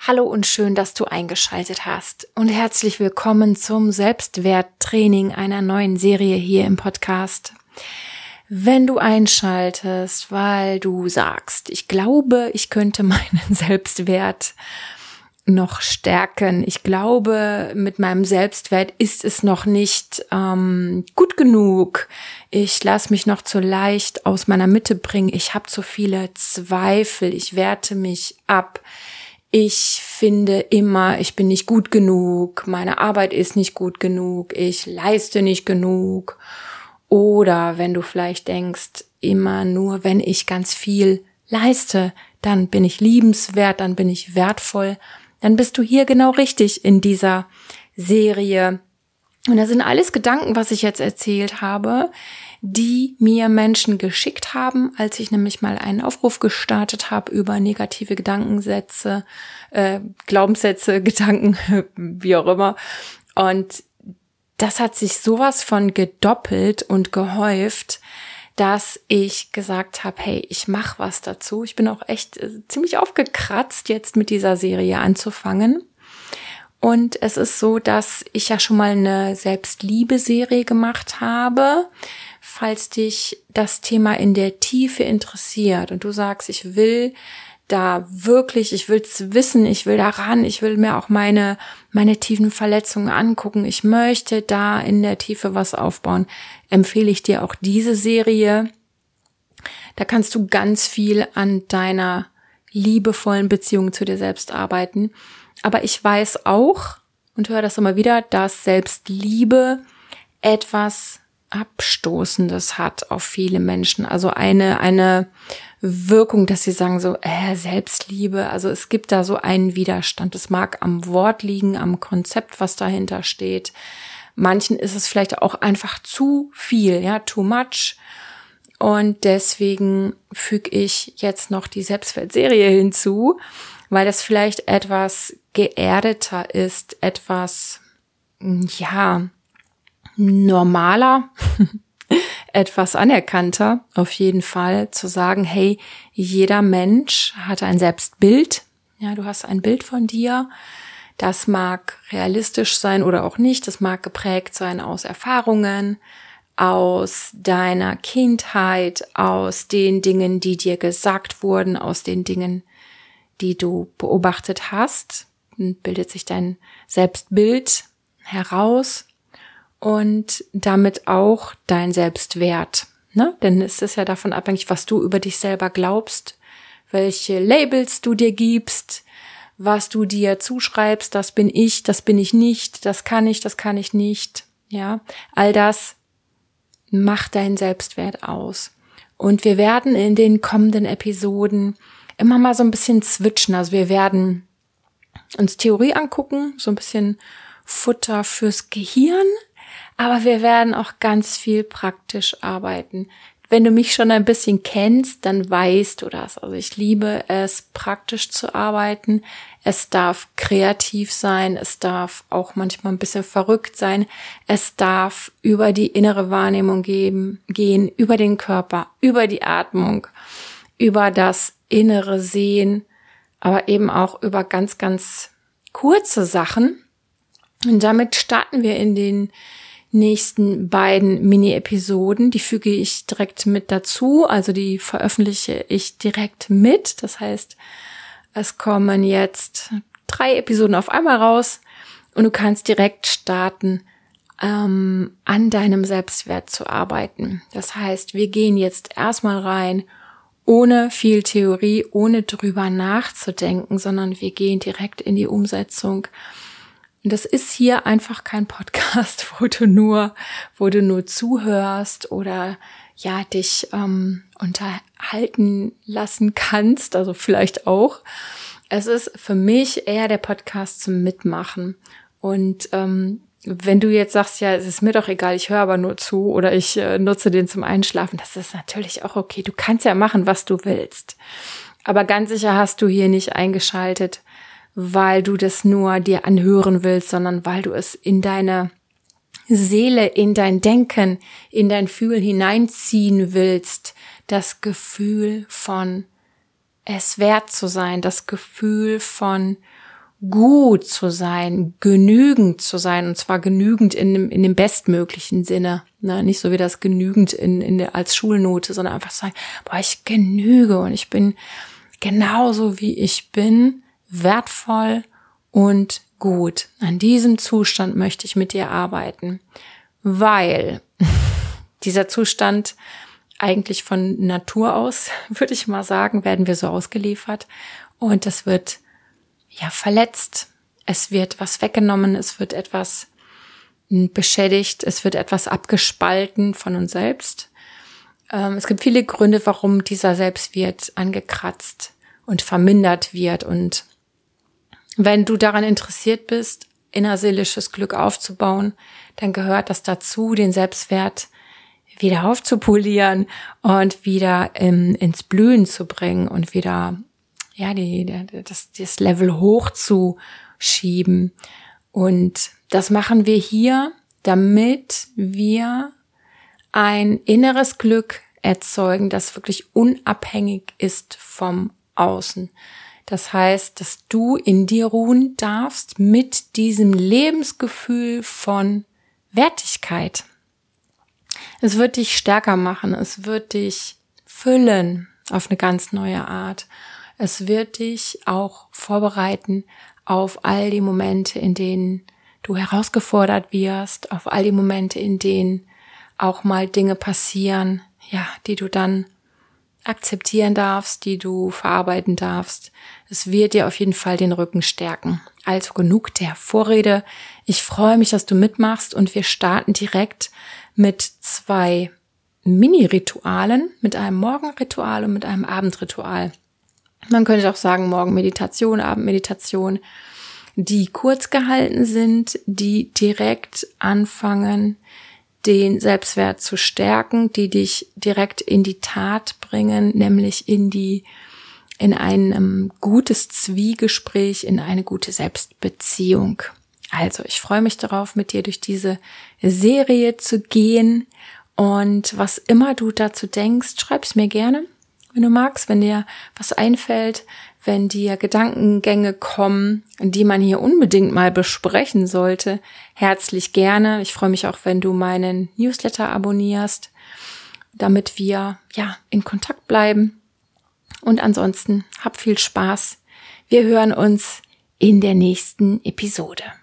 Hallo und schön, dass du eingeschaltet hast und herzlich willkommen zum Selbstwerttraining einer neuen Serie hier im Podcast. Wenn du einschaltest, weil du sagst, ich glaube, ich könnte meinen Selbstwert noch stärken. Ich glaube, mit meinem Selbstwert ist es noch nicht gut genug. Ich lasse mich noch zu leicht aus meiner Mitte bringen. Ich habe zu viele Zweifel. Ich werte mich ab. Ich finde immer, ich bin nicht gut genug, meine Arbeit ist nicht gut genug, ich leiste nicht genug. Oder wenn du vielleicht denkst, immer nur wenn ich ganz viel leiste, dann bin ich liebenswert, dann bin ich wertvoll, dann bist du hier genau richtig in dieser Serie. Und das sind alles Gedanken, was ich jetzt erzählt habe, die mir Menschen geschickt haben, als ich nämlich mal einen Aufruf gestartet habe über negative Gedankensätze, Glaubenssätze, Gedanken, wie auch immer. Und das hat sich sowas von gedoppelt und gehäuft, dass ich gesagt habe, hey, ich mache was dazu. Ich bin auch echt ziemlich aufgekratzt, jetzt mit dieser Serie anzufangen. Und es ist so, dass ich ja schon mal eine Selbstliebe-Serie gemacht habe. Falls dich das Thema in der Tiefe interessiert und du sagst, ich will da wirklich, ich will's wissen, ich will da ran, ich will mir auch meine tiefen Verletzungen angucken, ich möchte da in der Tiefe was aufbauen, empfehle ich dir auch diese Serie. Da kannst du ganz viel an deiner liebevollen Beziehung zu dir selbst arbeiten. Aber ich weiß auch und höre das immer wieder, dass Selbstliebe etwas Abstoßendes hat auf viele Menschen. Also eine Wirkung, dass sie sagen so, Selbstliebe. Also es gibt da so einen Widerstand. Es mag am Wort liegen, am Konzept, was dahinter steht. Manchen ist es vielleicht auch einfach zu viel, ja, too much. Und deswegen füge ich jetzt noch die Selbstwertserie hinzu, weil das vielleicht etwas geerdeter ist, etwas, ja, normaler, etwas anerkannter, auf jeden Fall, zu sagen, hey, jeder Mensch hat ein Selbstbild. Ja, du hast ein Bild von dir. Das mag realistisch sein oder auch nicht. Das mag geprägt sein aus Erfahrungen, aus deiner Kindheit, aus den Dingen, die dir gesagt wurden, aus den Dingen, die du beobachtet hast. Dann bildet sich dein Selbstbild heraus. Und damit auch dein Selbstwert, ne? Denn es ist ja davon abhängig, was du über dich selber glaubst, welche Labels du dir gibst, was du dir zuschreibst, das bin ich nicht, das kann ich nicht, ja? All das macht deinen Selbstwert aus. Und wir werden in den kommenden Episoden immer mal so ein bisschen switchen, also wir werden uns Theorie angucken, so ein bisschen Futter fürs Gehirn, aber wir werden auch ganz viel praktisch arbeiten. Wenn du mich schon ein bisschen kennst, dann weißt du das. Also ich liebe es, praktisch zu arbeiten. Es darf kreativ sein, es darf auch manchmal ein bisschen verrückt sein. Es darf über die innere Wahrnehmung gehen, über den Körper, über die Atmung, über das innere Sehen, aber eben auch über ganz, ganz kurze Sachen. Und damit starten wir in den nächsten beiden Mini-Episoden. Die füge ich direkt mit dazu, also die veröffentliche ich direkt mit. Das heißt, es kommen jetzt 3 Episoden auf einmal raus und du kannst direkt starten, an deinem Selbstwert zu arbeiten. Das heißt, wir gehen jetzt erstmal rein, ohne viel Theorie, ohne drüber nachzudenken, sondern wir gehen direkt in die Umsetzung. Und das ist hier einfach kein Podcast, wo du nur zuhörst oder ja dich unterhalten lassen kannst, also vielleicht auch. Es ist für mich eher der Podcast zum Mitmachen. Und wenn du jetzt sagst, ja, es ist mir doch egal, ich höre aber nur zu oder ich nutze den zum Einschlafen, das ist natürlich auch okay. Du kannst ja machen, was du willst. Aber ganz sicher hast du hier nicht eingeschaltet, weil du das nur dir anhören willst, sondern weil du es in deine Seele, in dein Denken, in dein Fühlen hineinziehen willst. Das Gefühl von es wert zu sein, das Gefühl von gut zu sein, genügend zu sein, und zwar genügend in dem bestmöglichen Sinne, ne? Nicht so wie das genügend als Schulnote, sondern einfach sagen, boah, ich genüge und ich bin genauso wie ich bin, wertvoll und gut. An diesem Zustand möchte ich mit dir arbeiten, weil dieser Zustand eigentlich von Natur aus, würde ich mal sagen, werden wir so ausgeliefert, und das wird verletzt, es wird was weggenommen, es wird etwas beschädigt, es wird etwas abgespalten von uns selbst. Es gibt viele Gründe, warum dieser Selbstwert angekratzt und vermindert wird, und wenn du daran interessiert bist, innerseelisches Glück aufzubauen, dann gehört das dazu, den Selbstwert wieder aufzupolieren und wieder ins Blühen zu bringen und wieder das Level hochzuschieben. Und das machen wir hier, damit wir ein inneres Glück erzeugen, das wirklich unabhängig ist vom Außen. Das heißt, dass du in dir ruhen darfst mit diesem Lebensgefühl von Wertigkeit. Es wird dich stärker machen, es wird dich füllen auf eine ganz neue Art. Es wird dich auch vorbereiten auf all die Momente, in denen du herausgefordert wirst, auf all die Momente, in denen auch mal Dinge passieren, die du dann akzeptieren darfst, die du verarbeiten darfst. Es wird dir auf jeden Fall den Rücken stärken. Also genug der Vorrede. Ich freue mich, dass du mitmachst, und wir starten direkt mit 2 Mini-Ritualen, mit einem Morgenritual und mit einem Abendritual. Man könnte auch sagen Morgenmeditation, Abendmeditation, die kurz gehalten sind, die direkt anfangen, den Selbstwert zu stärken, die dich direkt in die Tat bringen, nämlich in ein gutes Zwiegespräch, in eine gute Selbstbeziehung. Also, ich freue mich darauf, mit dir durch diese Serie zu gehen, und was immer du dazu denkst, schreib's mir gerne, wenn du magst, wenn dir was einfällt, wenn dir Gedankengänge kommen, die man hier unbedingt mal besprechen sollte, herzlich gerne. Ich freue mich auch, wenn du meinen Newsletter abonnierst, damit wir in Kontakt bleiben. Und ansonsten hab viel Spaß. Wir hören uns in der nächsten Episode.